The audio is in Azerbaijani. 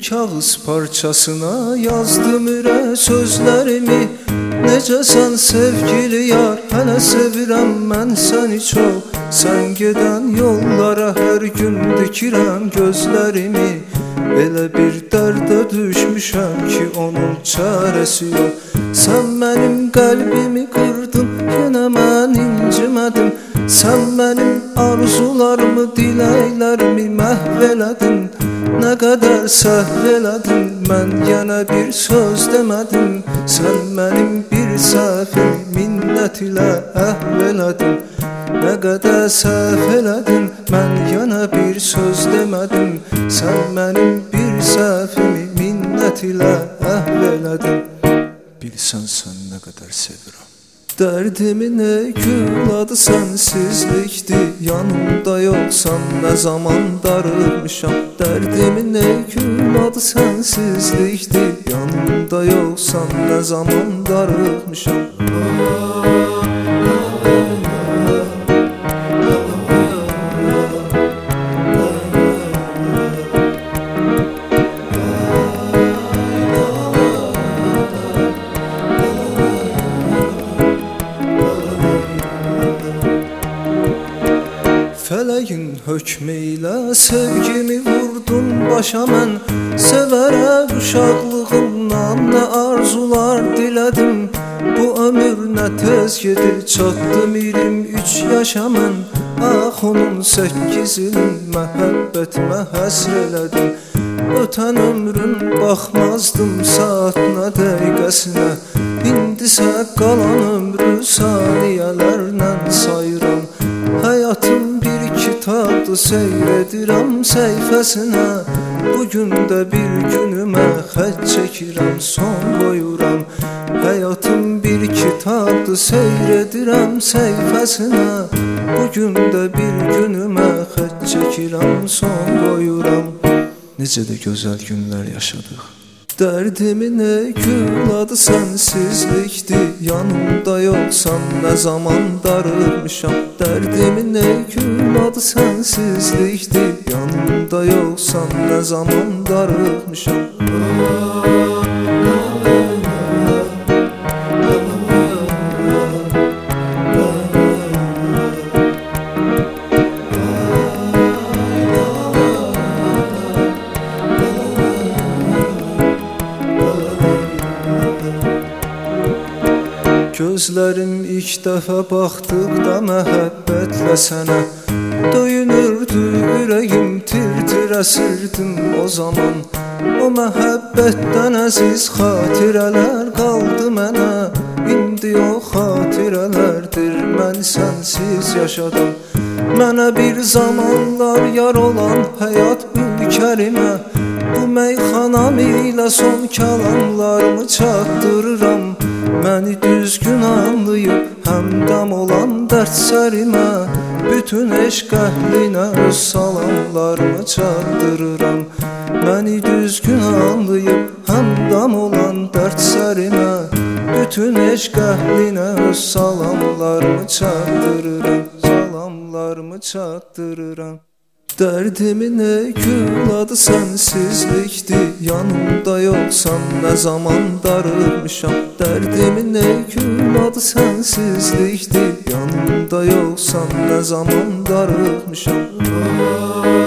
kağız parçasına yazdım ürək sözlərimi. Necəsən sevgili yar, hələ sevirəm mən səni çox. Sən gedən yollara hər gün dikirəm gözlərimi. Elə bir dərdə düşmüşəm ki onun çarəsi yox. Sən mənim qəlbimi qırdın, yenə mən incimədim. Sən mənim arzularımı, diləklərimi məhv elədin. Nə qədər səhv elədin, mən yenə bir söz demədim. Sən mənim bir səhvimi minnət ilə əhv elədin. Nə qədər səhv elədin, mən yenə bir söz demədim. Sən mənim bir səhvimi minnət ilə əhv elədin. Bilsən sən nə qədər sevirəm. Dərdimin ey gül adı sənsizlikdir. Yanımda yoxsan nə zaman darılmışam. Dərdimin ey gül adı sənsizlikdir. Yanımda yoxsan nə zaman darılmışam. Fələyin hökmü ilə sevgimi vurdun başa mən. Sevərək uşaqlığımdan nə arzular dilədim. Bu ömür nə tez gedir, çatdım 23 yaşa mən. Ax onun 8 ilin məhəbbətimə həsr elədim. Ötən ömrün baxmazdım saatına, dəqiqəsinə. İndisə qalan ömrü saniyələrlə sayıram. Həyatım bir kitabdır, seyr edirəm səhifəsinə. Bugün də bir günümə xətt çəkirəm, son qoyuram. Həyatım bir kitabdır, seyr edirəm səhifəsinə. Bugün də bir günümə xətt çəkirəm, son qoyuram. Necə də gözəl günlər yaşadıq. Dərdimin ey gül adı sənsizlikdir. Yanımda yoxsan nə zaman darılmışam. Dərdimin ey gül adı sənsizlikdir. Yanımda yoxsan nə zaman darılmışam. Gözlərim ilk dəfə baxdıqda məhəbbətlə sənə döyünürdü ürəyim, tir-tir əsirdim o zaman. O məhəbbətdən əziz xatirələr qaldı mənə. İndi o xatirələrdir, mən sənsiz yaşadım. Mənə bir zamanlar yar olan həyat ülkərimə. Bu meyxanam ilə son kəlamlarımı çatdırıram. Məni düzgün anlayıb həmdəm olan dərd sərimə. Bütün eşq əhlinə öz salamlarımı çatdırıram. Məni düzgün anlayıb həmdəm olan dərd sərimə. Bütün eşq əhlinə öz salamlarımı çatdırıram. Salamlarımı çatdırıram. Dərdimin ey gül adı sənsizlikdir. Yanımda yoxsan nə zaman darılmışam. Dərdimin ey gül adı sənsizlikdir. Yanımda yoxsan nə zaman darılmışam.